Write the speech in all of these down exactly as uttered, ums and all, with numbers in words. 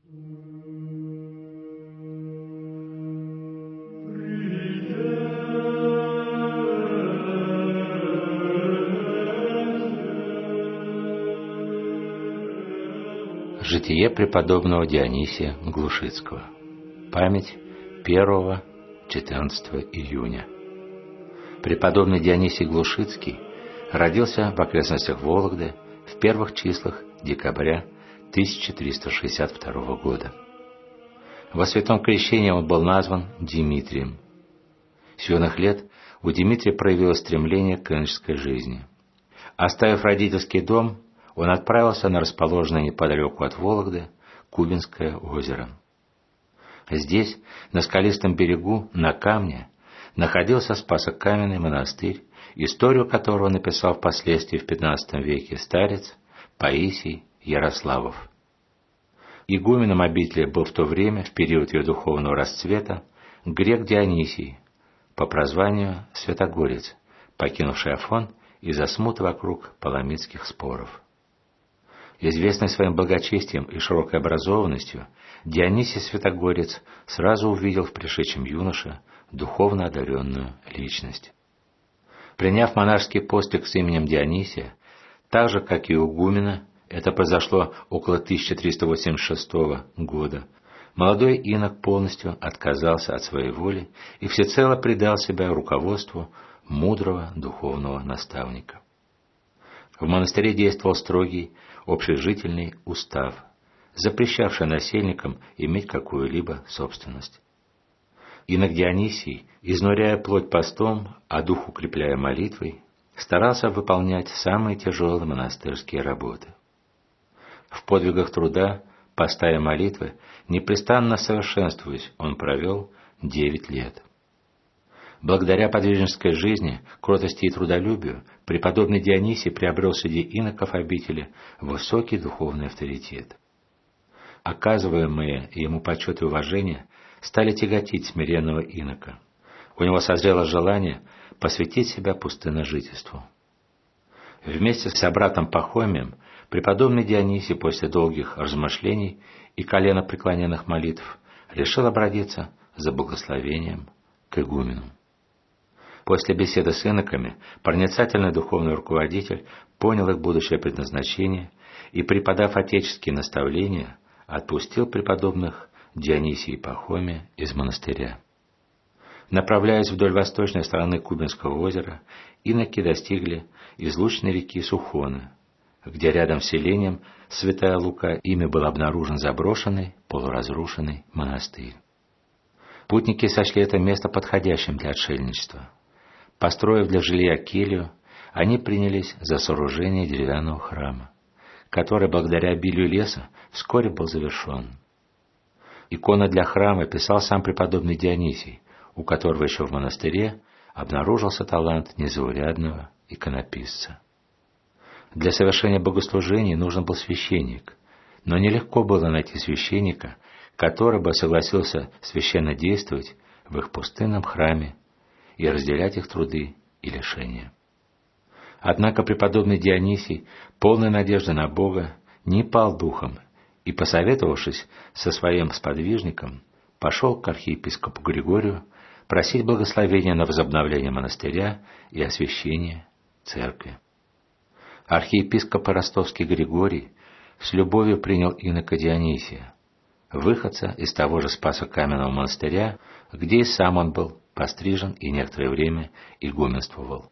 Житие преподобного Дионисия Глушицкого. Память первого-четырнадцатого июня. Преподобный Дионисий Глушицкий родился в окрестностях Вологды в первых числах декабря тысяча триста шестьдесят второго года. Во святом крещении он был назван Димитрием. С юных лет у Димитрия проявилось стремление к иноческой жизни. Оставив родительский дом, он отправился на расположенное неподалеку от Вологды Кубинское озеро. Здесь, на скалистом берегу, на камне, находился Спасо-Каменный монастырь, историю которого написал впоследствии в пятнадцатом веке старец Паисий Ярославов. Игуменом обители был в то время, в период ее духовного расцвета, грек Дионисий, по прозванию Святогорец, покинувший Афон из-за смуты вокруг паламидских споров. Известный своим благочестием и широкой образованностью, Дионисий Святогорец сразу увидел в пришедшем юноше духовно одаренную личность. Приняв монашеский постиг с именем Дионисия, так же, как и у игумена, это произошло около тысяча триста восемьдесят шестого года, молодой инок полностью отказался от своей воли и всецело предал себя руководству мудрого духовного наставника. В монастыре действовал строгий общежительный устав, запрещавший насельникам иметь какую-либо собственность. Инок Дионисий, изнуряя плоть постом, а дух укрепляя молитвой, старался выполнять самые тяжелые монастырские работы. В подвигах труда, поста и молитвы, непрестанно совершенствуясь, он провел девять лет. Благодаря подвижнической жизни, кротости и трудолюбию, преподобный Дионисий приобрел среди иноков обители высокий духовный авторитет. Оказываемые ему почет и уважение стали тяготить смиренного инока. У него созрело желание посвятить себя пустынножительству. Вместе с собратом Пахомием преподобный Дионисий после долгих размышлений и коленопреклоненных молитв решил обратиться за благословением к игумену. После беседы с иноками проницательный духовный руководитель понял их будущее предназначение и, преподав отеческие наставления, отпустил преподобных Дионисия и Пахомия из монастыря. Направляясь вдоль восточной стороны Кубинского озера, иноки достигли излучной реки Сухоны, где рядом с селением Святая Лука ими был обнаружен заброшенный, полуразрушенный монастырь. Путники сочли это место подходящим для отшельничества. Построив для жилья келью, они принялись за сооружение деревянного храма, который благодаря обилию леса вскоре был завершен. Иконы для храма писал сам преподобный Дионисий, у которого еще в монастыре обнаружился талант незаурядного иконописца. Для совершения богослужений нужен был священник, но нелегко было найти священника, который бы согласился священно действовать в их пустынном храме и разделять их труды и лишения. Однако преподобный Дионисий, полной надежды на Бога, не пал духом и, посоветовавшись со своим сподвижником, пошел к архиепископу Григорию просить благословения на возобновление монастыря и освящение церкви. Архиепископ Ростовский Григорий с любовью принял инока Дионисия, выходца из того же Спасо-Каменного монастыря, где и сам он был пострижен и некоторое время игуменствовал.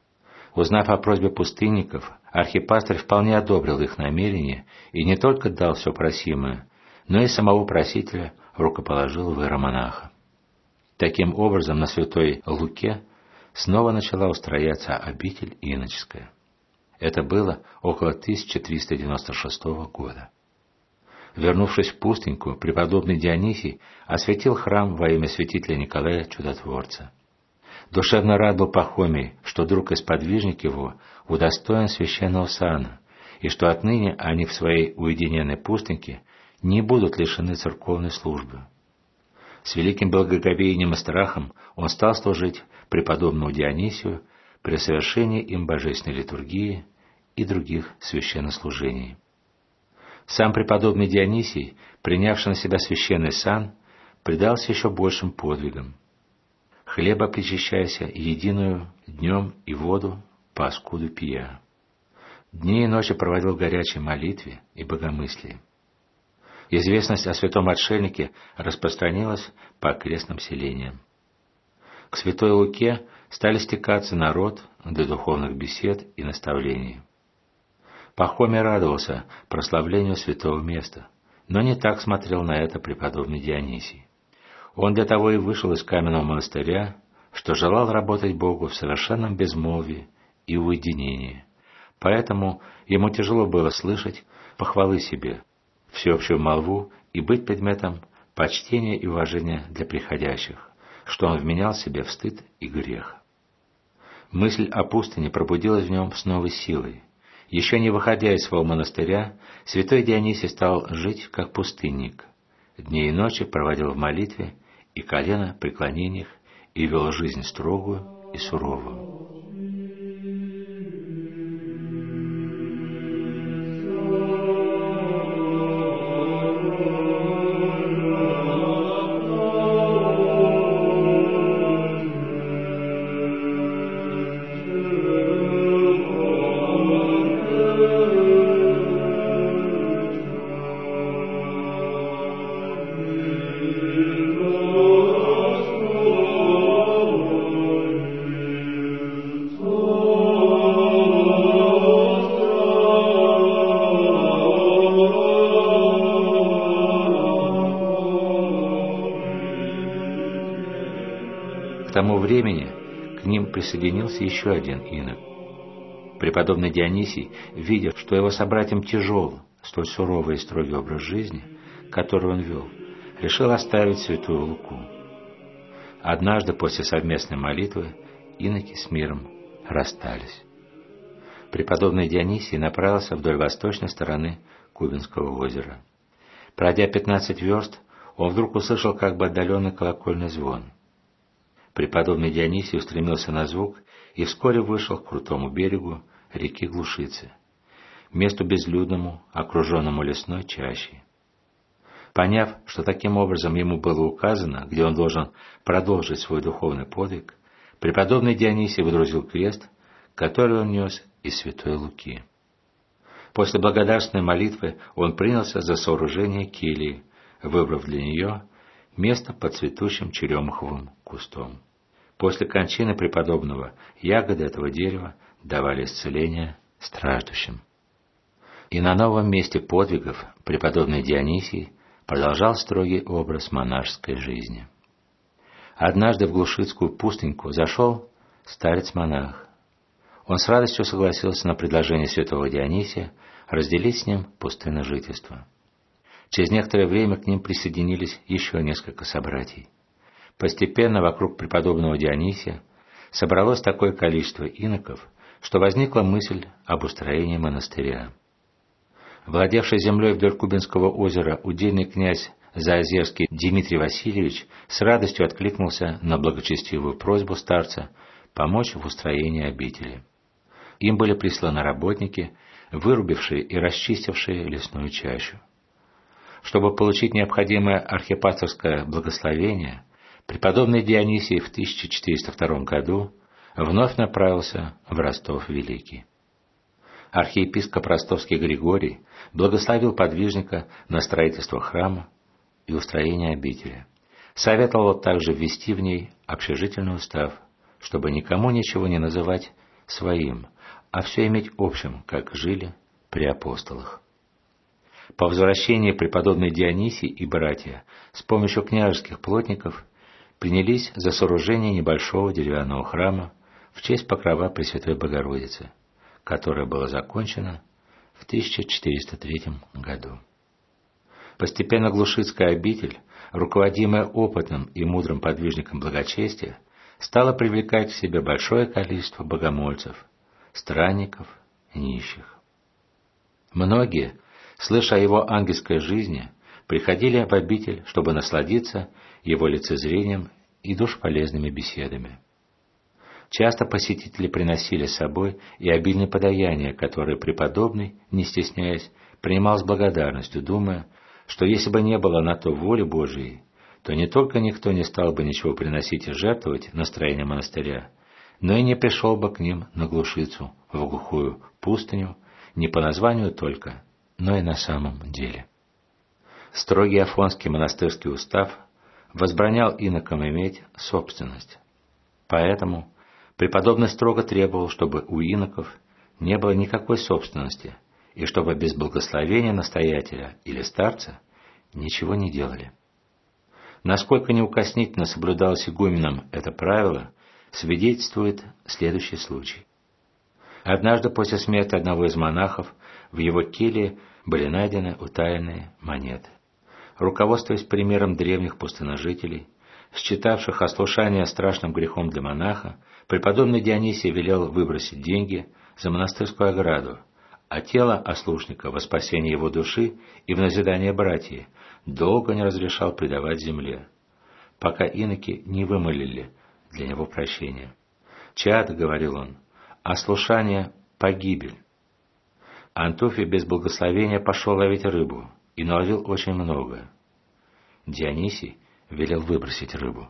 Узнав о просьбе пустынников, архипастырь вполне одобрил их намерение и не только дал все просимое, но и самого просителя рукоположил в иеромонаха. Таким образом, на Святой Луке снова начала устрояться обитель иноческая. Это было около тысяча триста девяносто шестого года. Вернувшись в пустыньку, преподобный Дионисий осветил храм во имя святителя Николая Чудотворца. Душевно рад был Пахомий, что друг и сподвижник его удостоен священного сана, и что отныне они в своей уединенной пустыньке не будут лишены церковной службы. С великим благоговением и страхом он стал служить преподобному Дионисию при совершении им божественной литургии и других священнослужений. Сам преподобный Дионисий, принявший на себя священный сан, предался еще большим подвигам. Хлеба причащайся единую днем и воду по оскуду пия. Дни и ночи проводил в горячей молитве и богомыслии. Известность о святом отшельнике распространилась по окрестным селениям. К святой Луке стали стекаться народ для духовных бесед и наставлений. Пахомий радовался прославлению святого места, но не так смотрел на это преподобный Дионисий. Он для того и вышел из каменного монастыря, что желал работать Богу в совершенном безмолвии и уединении. Поэтому ему тяжело было слышать похвалы себе, всеобщую молву и быть предметом почтения и уважения для приходящих, что он вменял себе в стыд и грех. Мысль о пустыне пробудилась в нем с новой силой. Еще не выходя из своего монастыря, святой Дионисий стал жить как пустынник. Дни и ночи проводил в молитве и колено преклонениях и вел жизнь строгую и суровую. К тому времени к ним присоединился еще один инок. Преподобный Дионисий, видя, что его собратьям тяжел столь суровый и строгий образ жизни, который он вел, решил оставить святую Луку. Однажды после совместной молитвы иноки с миром расстались. Преподобный Дионисий направился вдоль восточной стороны Кубинского озера. Пройдя пятнадцать верст, он вдруг услышал как бы отдаленный колокольный звон. Преподобный Дионисий устремился на звук и вскоре вышел к крутому берегу реки Глушицы, месту безлюдному, окруженному лесной чащей. Поняв, что таким образом ему было указано, где он должен продолжить свой духовный подвиг, преподобный Дионисий выдрузил крест, который он нес из святой Луки. После благодарственной молитвы он принялся за сооружение кельи, выбрав для нее место под цветущим черемуховым кустом. После кончины преподобного ягоды этого дерева давали исцеление страждущим. И на новом месте подвигов преподобный Дионисий продолжал строгий образ монашеской жизни. Однажды в Глушицкую пустыньку зашел старец-монах. Он с радостью согласился на предложение святого Дионисия разделить с ним пустынное жительство. Через некоторое время к ним присоединились еще несколько собратьей. Постепенно вокруг преподобного Дионисия собралось такое количество иноков, что возникла мысль об устроении монастыря. Владевший землей вдоль Кубинского озера удельный князь Заозерский Дмитрий Васильевич с радостью откликнулся на благочестивую просьбу старца помочь в устроении обители. Им были присланы работники, вырубившие и расчистившие лесную чащу. Чтобы получить необходимое архипастырское благословение, преподобный Дионисий в тысяча четыреста втором году вновь направился в Ростов Великий. Архиепископ ростовский Григорий благословил подвижника на строительство храма и устроение обители. Советовал также ввести в ней общежительный устав, чтобы никому ничего не называть своим, а все иметь общим, как жили при апостолах. По возвращении преподобный Дионисий и братья с помощью княжеских плотников принялись за сооружение небольшого деревянного храма в честь покрова Пресвятой Богородицы, которое было закончено в тысяча четыреста третьем году. Постепенно Глушицкая обитель, руководимая опытным и мудрым подвижником благочестия, стала привлекать к себе большое количество богомольцев, странников, нищих. Многие, слыша о его ангельской жизни, приходили в обитель, чтобы насладиться его лицезрением и душполезными беседами. Часто посетители приносили с собой и обильные подаяния, которые преподобный, не стесняясь, принимал с благодарностью, думая, что если бы не было на то воли Божией, то не только никто не стал бы ничего приносить и жертвовать на строение монастыря, но и не пришел бы к ним на глушицу, в глухую пустыню, не по названию только, но и на самом деле. Строгий Афонский монастырский устав возбранял инокам иметь собственность. Поэтому преподобный строго требовал, чтобы у иноков не было никакой собственности, и чтобы без благословения настоятеля или старца ничего не делали. Насколько неукоснительно соблюдалось игуменом это правило, свидетельствует следующий случай. Однажды после смерти одного из монахов в его келье были найдены утаянные монеты. Руководствуясь примером древних пустыножителей, считавших ослушание страшным грехом для монаха, преподобный Дионисий велел выбросить деньги за монастырскую ограду, а тело ослушника во спасение его души и в назидание братьев долго не разрешал предавать земле, пока иноки не вымолили для него прощения. «Чад, — говорил он, — ослушание — погибель». Антофий без благословения пошел ловить рыбу и наловил очень много. Дионисий велел выбросить рыбу.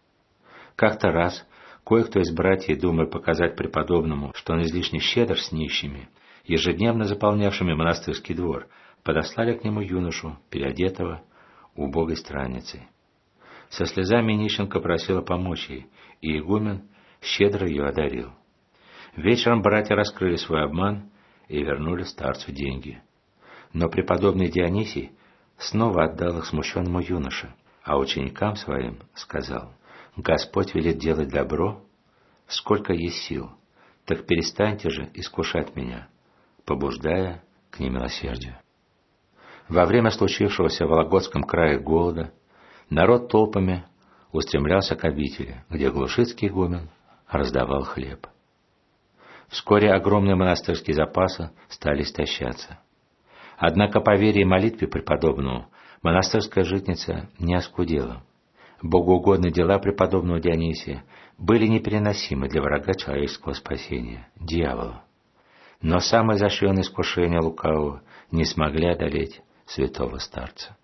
Как-то раз кое-кто из братьев, думая показать преподобному, что он излишне щедр с нищими, ежедневно заполнявшими монастырский двор, подослали к нему юношу, переодетого убогой странницей. Со слезами нищенка просила помочь ей, и игумен щедро ее одарил. Вечером братья раскрыли свой обман и вернули старцу деньги. Но преподобный Дионисий снова отдал их смущенному юноше, а ученикам своим сказал: «Господь велит делать добро, сколько есть сил, так перестаньте же искушать меня, побуждая к немилосердию». Во время случившегося в Вологодском крае голода народ толпами устремлялся к обители, где глушицкий игумен раздавал хлеб. Вскоре огромные монастырские запасы стали истощаться. Однако по вере и молитве преподобному монастырская житница не оскудела. Богоугодные дела преподобного Дионисия были непереносимы для врага человеческого спасения, дьявола. Но самые изощренные искушения лукавого не смогли одолеть святого старца.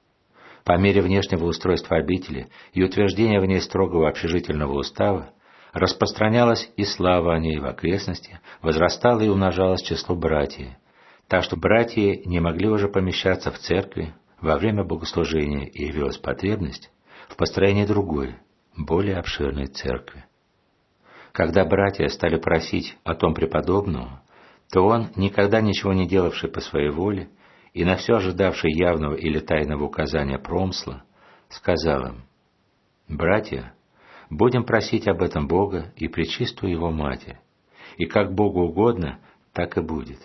По мере внешнего устройства обители и утверждения в ней строгого общежительного устава распространялась и слава о ней в окрестности, возрастало и умножалось число братьев, так что братья не могли уже помещаться в церкви во время богослужения, и явилась потребность в построении другой, более обширной церкви. Когда братья стали просить о том преподобного, то он, никогда ничего не делавший по своей воле и на все ожидавший явного или тайного указания промысла, сказал им: «Братья, будем просить об этом Бога и пречистую Его Матерь, и как Богу угодно, так и будет».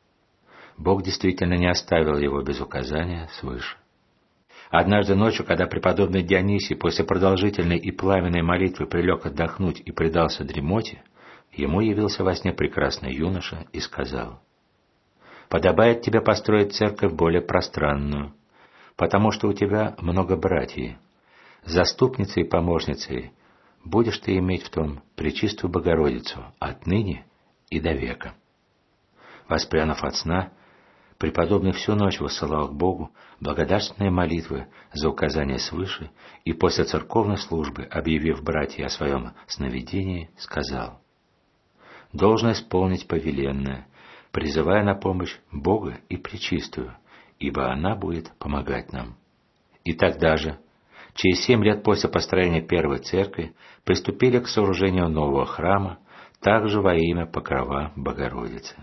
Бог действительно не оставил его без указания свыше. Однажды ночью, когда преподобный Дионисий после продолжительной и пламенной молитвы прилег отдохнуть и предался дремоте, ему явился во сне прекрасный юноша и сказал: «Подобает тебе построить церковь более пространную, потому что у тебя много братьев. Заступницей и помощницей будешь ты иметь в том пречистую Богородицу отныне и до века». Воспрянув от сна, преподобный всю ночь воссылал к Богу благодарственные молитвы за указания свыше и после церковной службы, объявив братья о своем сновидении, сказал: «Должно исполнить повеленное, призывая на помощь Бога и Пречистую, ибо она будет помогать нам». И тогда же, через семь лет после построения первой церкви, приступили к сооружению нового храма, также во имя Покрова Богородицы.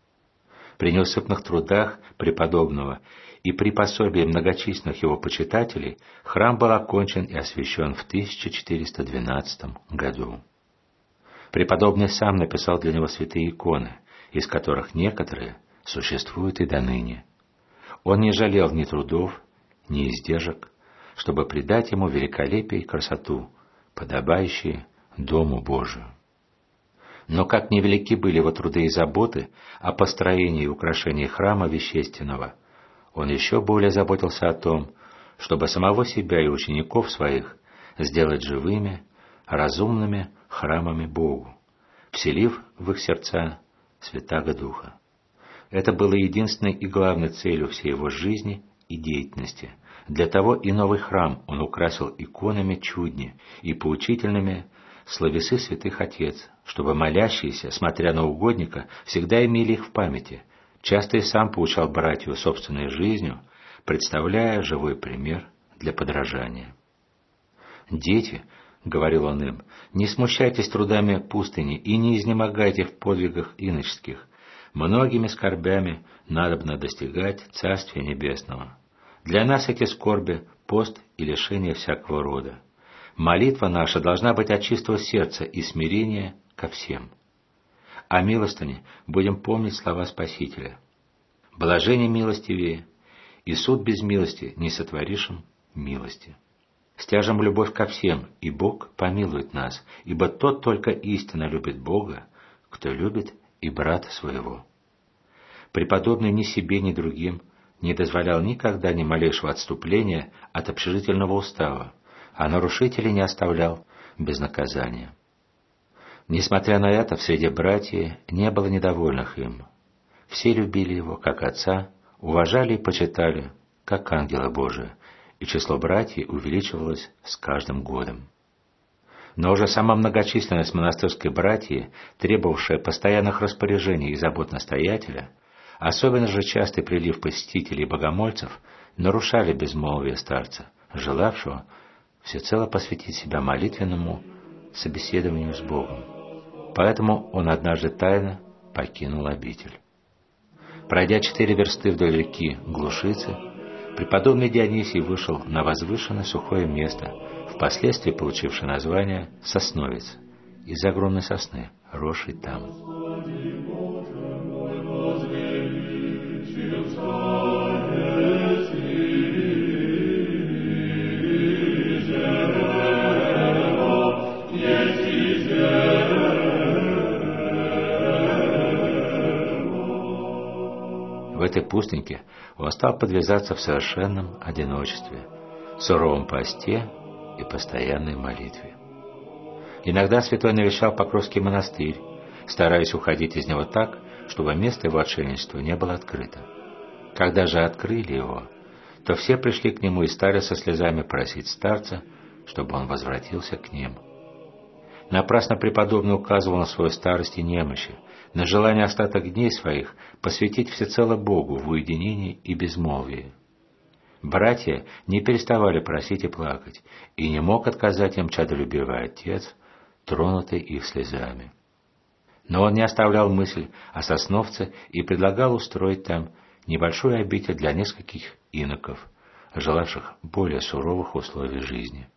При неусыпных трудах преподобного и при пособии многочисленных его почитателей храм был окончен и освящен в тысяча четыреста двенадцатом году. Преподобный сам написал для него святые иконы, из которых некоторые существуют и доныне. Он не жалел ни трудов, ни издержек, чтобы придать ему великолепие и красоту, подобающие Дому Божию. Но как невелики были его труды и заботы о построении и украшении храма вещественного, он еще более заботился о том, чтобы самого себя и учеников своих сделать живыми, разумными храмами Богу, вселив в их сердца Святаго Духа. Это было единственной и главной целью всей его жизни и деятельности. Для того и новый храм он украсил иконами чудни и поучительными словесы святых отец, чтобы молящиеся, смотря на угодника, всегда имели их в памяти. Часто и сам поучал братью собственной жизнью, представляя живой пример для подражания. «Дети, — говорил он им, — не смущайтесь трудами пустыни и не изнемогайте в подвигах иноческих. Многими скорбями надобно достигать Царствия Небесного. Для нас эти скорби — пост и лишение всякого рода. Молитва наша должна быть от чистого сердца и смирения ко всем. О милостыне будем помнить слова Спасителя. Блажение милостивее, и суд без милости не сотворишь милости. Стяжем любовь ко всем, и Бог помилует нас, ибо тот только истинно любит Бога, кто любит и брата своего». Преподобный ни себе, ни другим не дозволял никогда ни малейшего отступления от общежительного устава, а нарушителей не оставлял без наказания. Несмотря на это, в среде братьев не было недовольных им. Все любили его, как отца, уважали и почитали, как ангела Божия, и число братьев увеличивалось с каждым годом. Но уже сама многочисленность монастырской братьи, требовавшая постоянных распоряжений и забот настоятеля, особенно же частый прилив посетителей и богомольцев, нарушали безмолвие старца, желавшего всецело посвятить себя молитвенному собеседованию с Богом. Поэтому он однажды тайно покинул обитель. Пройдя четыре версты вдоль реки Глушицы, преподобный Дионисий вышел на возвышенное сухое место, впоследствии получившее название Сосновец, из огромной сосны, росшей там. В этой пустыньке он стал подвязаться в совершенном одиночестве, суровом посте и постоянной молитве. Иногда святой навещал Покровский монастырь, стараясь уходить из него так, чтобы место его отшельничества не было открыто. Когда же открыли его, то все пришли к нему и стали со слезами просить старца, чтобы он возвратился к ним. Напрасно преподобный указывал на свою старость и немощи, на желание остаток дней своих посвятить всецело Богу в уединении и безмолвии. Братья не переставали просить и плакать, и не мог отказать им чадолюбивый отец, тронутый их слезами. Но он не оставлял мысль о Сосновце и предлагал устроить там небольшую обитель для нескольких иноков, желавших более суровых условий жизни.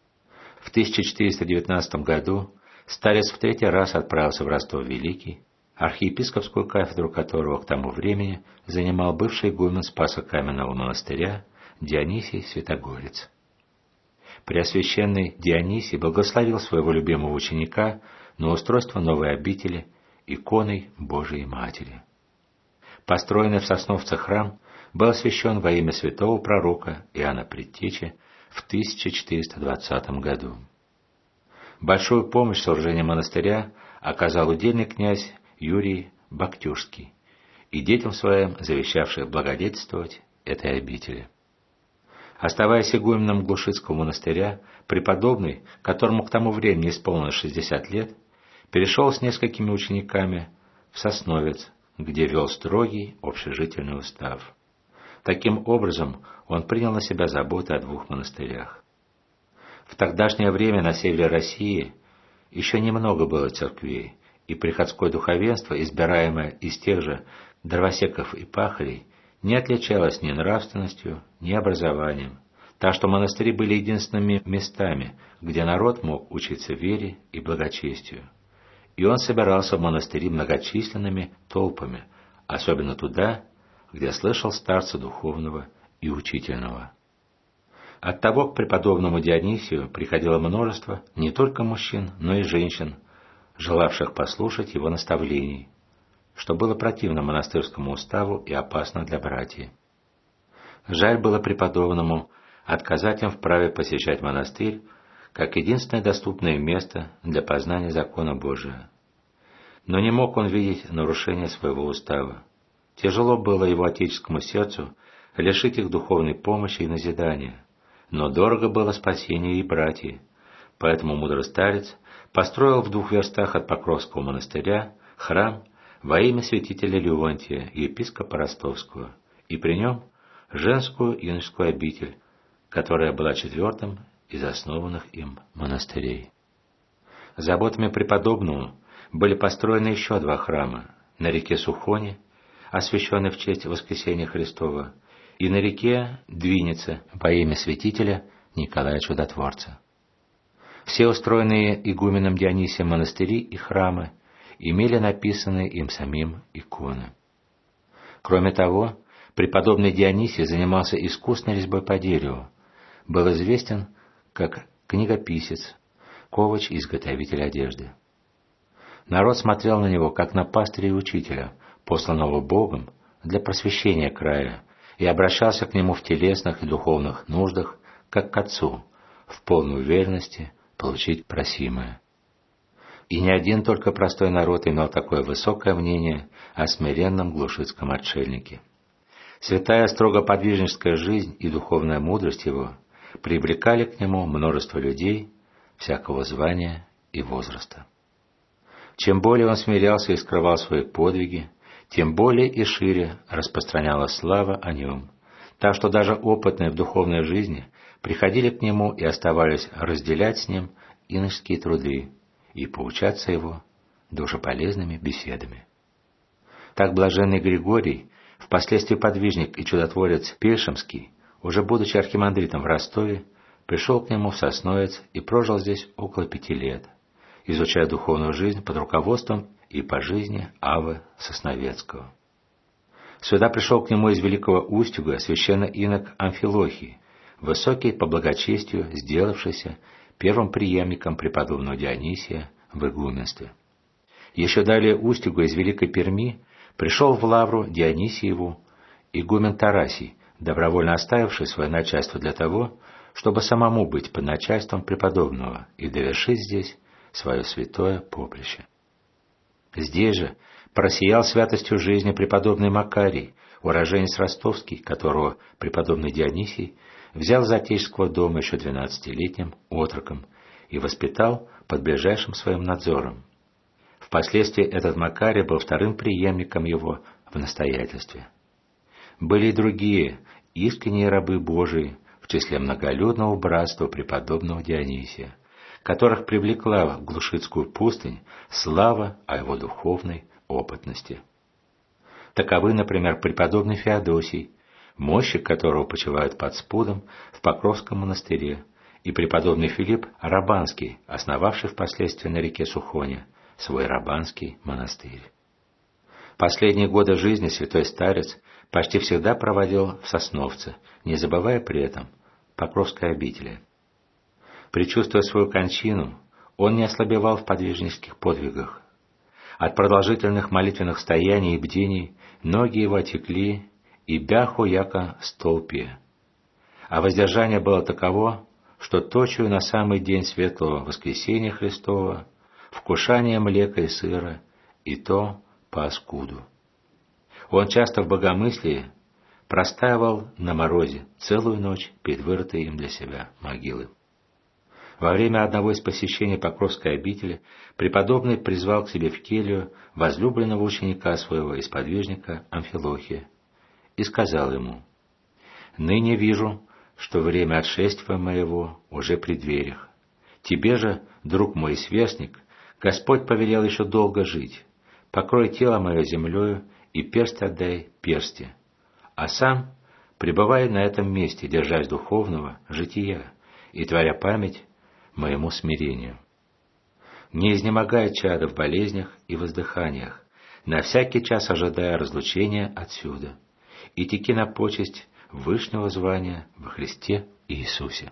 В тысяча четыреста девятнадцатом году старец в третий раз отправился в Ростов-Великий, архиепископскую кафедру которого к тому времени занимал бывший игумен Спасо-Каменного монастыря Дионисий Святогорец. Преосвященный Дионисий благословил своего любимого ученика на устройство новой обители иконой Божией Матери. Построенный в Сосновце храм был освящен во имя святого пророка Иоанна Предтечи в тысяча четыреста двадцатом году. Большую помощь в сооружении монастыря оказал удельный князь Юрий Бактюжский и детям своим завещавших благодетельствовать этой обители. Оставаясь игуменом Глушицкого монастыря, преподобный, которому к тому времени исполнилось шестьдесят лет, перешел с несколькими учениками в Сосновец, где вел строгий общежительный устав. Таким образом, он принял на себя заботы о двух монастырях. В тогдашнее время на севере России еще немного было церквей, и приходское духовенство, избираемое из тех же дровосеков и пахарей, не отличалось ни нравственностью, ни образованием, так что монастыри были единственными местами, где народ мог учиться вере и благочестию. И он собирался в монастыри многочисленными толпами, особенно туда, где слышал старца духовного и учительного. Оттого к преподобному Дионисию приходило множество не только мужчин, но и женщин, желавших послушать его наставлений, что было противно монастырскому уставу и опасно для братьев. Жаль было преподобному отказать им в праве посещать монастырь как единственное доступное место для познания закона Божия. Но не мог он видеть нарушения своего устава. Тяжело было его отеческому сердцу лишить их духовной помощи и назидания, но дорого было спасение и братьев, поэтому мудрый старец построил в двух верстах от Покровского монастыря храм во имя святителя Леонтия, епископа Ростовского, и при нем женскую иноческую обитель, которая была четвертым из основанных им монастырей. Заботами преподобного были построены еще два храма на реке Сухоне, освященный в честь Воскресения Христова, и на реке Двинице во имя святителя Николая Чудотворца. Все устроенные игуменом Дионисием монастыри и храмы имели написанные им самим иконы. Кроме того, преподобный Дионисий занимался искусной резьбой по дереву, был известен как книгописец, ковач и изготовитель одежды. Народ смотрел на него как на пастыря и учителя, посланного Богом для просвещения края, и обращался к нему в телесных и духовных нуждах, как к отцу, в полной уверенности получить просимое. И не один только простой народ имел такое высокое мнение о смиренном глушицком отшельнике. Святая строго подвижническая жизнь и духовная мудрость его привлекали к нему множество людей всякого звания и возраста. Чем более он смирялся и скрывал свои подвиги, тем более и шире распространялась слава о нем, так что даже опытные в духовной жизни приходили к нему и оставались разделять с ним иноческие труды и поучаться его душеполезными беседами. Так блаженный Григорий, впоследствии подвижник и чудотворец Пельшемский, уже будучи архимандритом в Ростове, пришел к нему в Сосновец и прожил здесь около пяти лет, изучая духовную жизнь под руководством и по жизни Авы Сосновецкого. Сюда пришел к нему из Великого Устюга священный инок Амфилохий, высокий по благочестию, сделавшийся первым преемником преподобного Дионисия в игуменстве. Еще далее Устюга из Великой Перми пришел в лавру Дионисиеву игумен Тарасий, добровольно оставивший свое начальство для того, чтобы самому быть под начальством преподобного и довершить здесь свое святое поприще. Здесь же просиял святостью жизни преподобный Макарий, уроженец ростовский, которого преподобный Дионисий взял из отеческого дома еще двенадцатилетним отроком и воспитал под ближайшим своим надзором. Впоследствии этот Макарий был вторым преемником его в настоятельстве. Были и другие искренние рабы Божии в числе многолюдного братства преподобного Дионисия, которых привлекла в Глушицкую пустынь слава о его духовной опытности. Таковы, например, преподобный Феодосий, мощи которого почивают под спудом в Покровском монастыре, и преподобный Филипп Рабанский, основавший впоследствии на реке Сухоне свой Рабанский монастырь. Последние годы жизни святой старец почти всегда проводил в Сосновце, не забывая при этом Покровской обители. Предчувствуя свою кончину, он не ослабевал в подвижнических подвигах. От продолжительных молитвенных стояний и бдений ноги его отекли, и бяху яко столпе. А воздержание было таково, что точую на самый день светлого воскресения Христова вкушание млека и сыра, и то по оскуду. Он часто в богомыслии простаивал на морозе целую ночь перед вырытой им для себя могилы. Во время одного из посещений Покровской обители преподобный призвал к себе в келью возлюбленного ученика своего и сподвижника Амфилохия и сказал ему: «Ныне вижу, что время отшествия моего уже при дверях. Тебе же, друг мой и сверстник, Господь повелел еще долго жить. Покрой тело мое землею и персть отдай персти, а сам пребывай на этом месте, держась духовного жития и творя память моему смирению. Не изнемогай, чадо, в болезнях и воздыханиях, на всякий час ожидая разлучения отсюда, и теки на почесть вышнего звания во Христе Иисусе.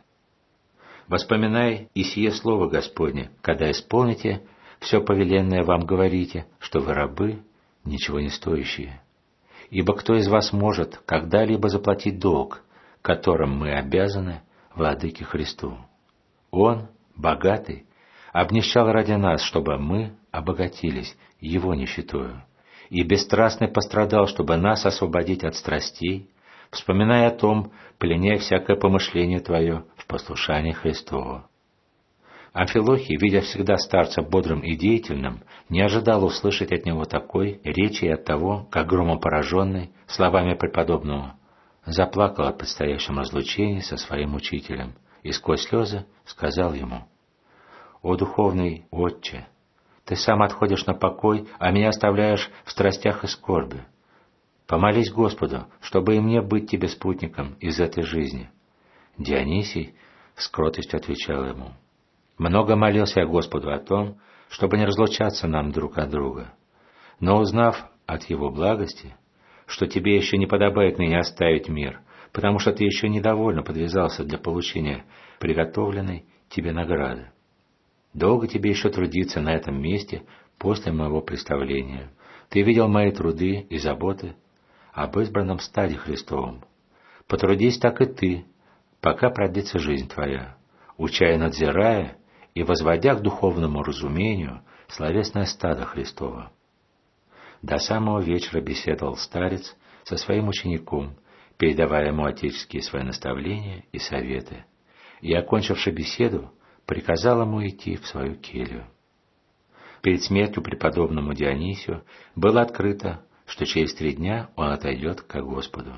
Воспоминай и сие слово Господне, когда исполните все повеленное вам говорите, что вы рабы, ничего не стоящие. Ибо кто из вас может когда-либо заплатить долг, которым мы обязаны Владыке Христу? Он, богатый, обнищал ради нас, чтобы мы обогатились Его нищетою, и бесстрастный пострадал, чтобы нас освободить от страстей, вспоминая о том, пленяй всякое помышление твое в послушании Христову». Амфилохий, видя всегда старца бодрым и деятельным, не ожидал услышать от него такой речи и от того, как громом пораженный словами преподобного, заплакал о предстоящем разлучении со своим учителем и сквозь слезы сказал ему: «О духовный отче, ты сам отходишь на покой, а меня оставляешь в страстях и скорби. Помолись Господу, чтобы и мне быть тебе спутником из этой жизни». Дионисий с кротостью отвечал ему: «Много молился я Господу о том, чтобы не разлучаться нам друг от друга. Но узнав от Его благости, что тебе еще не подобает ныне оставить мир, потому что ты еще недовольно подвязался для получения приготовленной тебе награды. Долго тебе еще трудиться на этом месте после моего представления. Ты видел мои труды и заботы об избранном стаде Христовом. Потрудись так и ты, пока продлится жизнь твоя, уча и надзирая, и возводя к духовному разумению словесное стадо Христово». До самого вечера беседовал старец со своим учеником, передавая ему отеческие свои наставления и советы, и, окончивши беседу, приказал ему идти в свою келью. Перед смертью преподобному Дионисию было открыто, что через три дня он отойдет ко Господу.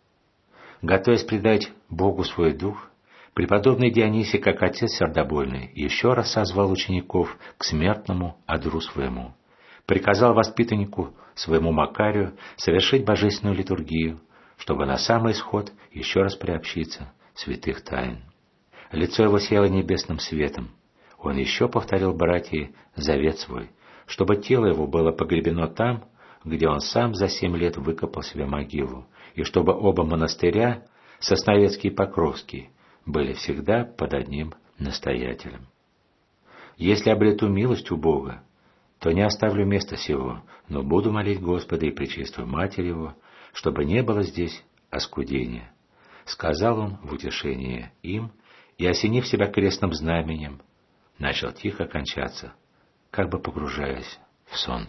Готовясь предать Богу свой дух, преподобный Дионисий, как отец сердобольный, еще раз созвал учеников к смертному одру своему, приказал воспитаннику своему Макарию совершить божественную литургию, чтобы на самый исход еще раз приобщиться святых тайн. Лицо его сияло небесным светом. Он еще повторил братьям завет свой, чтобы тело его было погребено там, где он сам за семь лет выкопал себе могилу, и чтобы оба монастыря, Сосновецкий и Покровский, были всегда под одним настоятелем. «Если обрету милость у Бога, то не оставлю места сего, но буду молить Господа и Пречистую Матерь Его, чтобы не было здесь оскудения», — сказал он в утешение им, и, осенив себя крестным знаменем, начал тихо кончаться, как бы погружаясь в сон.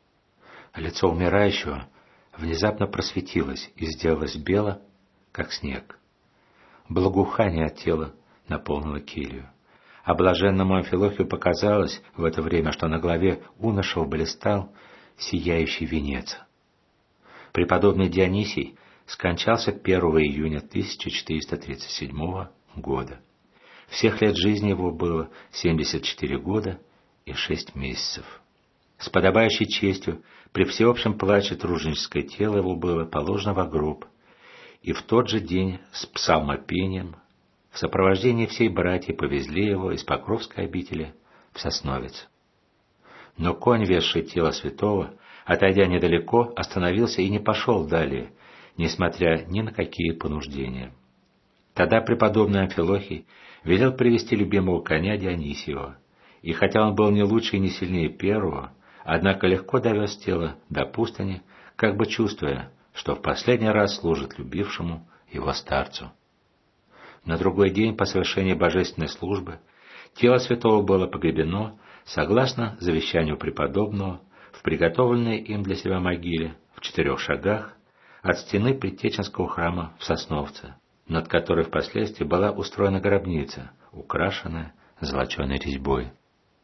Лицо умирающего внезапно просветилось и сделалось бело, как снег. Благоухание от тела наполнило келью, а блаженному Амфилохию показалось в это время, что на голове уношего блистал сияющий венец. Преподобный Дионисий скончался первого июня тысяча четыреста тридцать седьмого года. Всех лет жизни его было семьдесят четыре года и шесть месяцев. С подобающей честью при всеобщем плаче труженическое тело его было положено во гроб, и в тот же день с псалмопением в сопровождении всей братьи повезли его из Покровской обители в Сосновец. Но конь, везший тело святого, отойдя недалеко, остановился и не пошел далее, несмотря ни на какие понуждения. Тогда преподобный Амфилохий велел привести любимого коня Дионисиева, и хотя он был не лучше и не сильнее первого, однако легко довез тело до пустыни, как бы чувствуя, что в последний раз служит любившему его старцу. На другой день по совершении божественной службы тело святого было погребено, согласно завещанию преподобного, в приготовленной им для себя могиле в четырех шагах от стены Предтеченского храма в Сосновце, над которой впоследствии была устроена гробница, украшенная золоченой резьбой.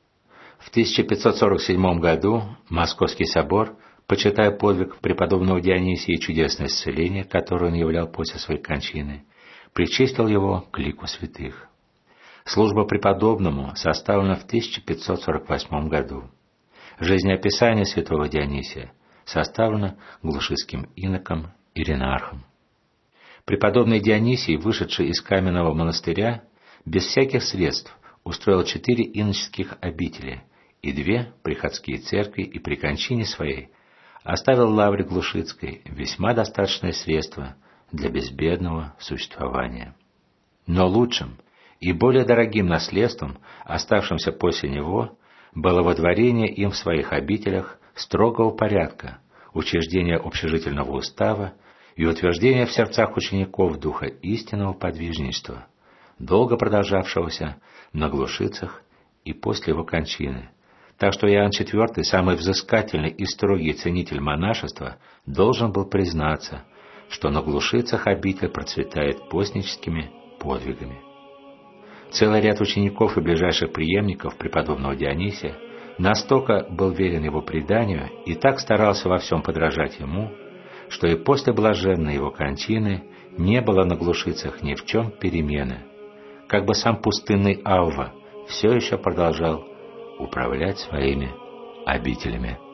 В тысяча пятьсот сорок седьмом году Московский собор, почитая подвиг преподобного Дионисия и чудесное исцеление, которое он являл после своей кончины, причислил его к лику святых. Служба преподобному составлена в тысяча пятьсот сорок восьмом году. Жизнеописание святого Дионисия составлено глушицким иноком Иринархом. Преподобный Дионисий, вышедший из каменного монастыря, без всяких средств устроил четыре иноческих обители и две приходские церкви, и при кончине своей оставил лавре Глушицкой весьма достаточное средство для безбедного существования. Но лучшим и более дорогим наследством, оставшимся после него, было водворение им в своих обителях строгого порядка, учреждение общежительного устава и утверждение в сердцах учеников духа истинного подвижничества, долго продолжавшегося на Глушицах и после его кончины, Так что Иоанн четвёртый, самый взыскательный и строгий ценитель монашества, должен был признаться, что на Глушицах обитель процветает постническими подвигами. Целый ряд учеников и ближайших преемников преподобного Дионисия настолько был верен его преданию и так старался во всем подражать ему, что и после блаженной его кончины не было на Глушицах ни в чем перемены, как бы сам пустынный Алва все еще продолжал управлять своими обителями.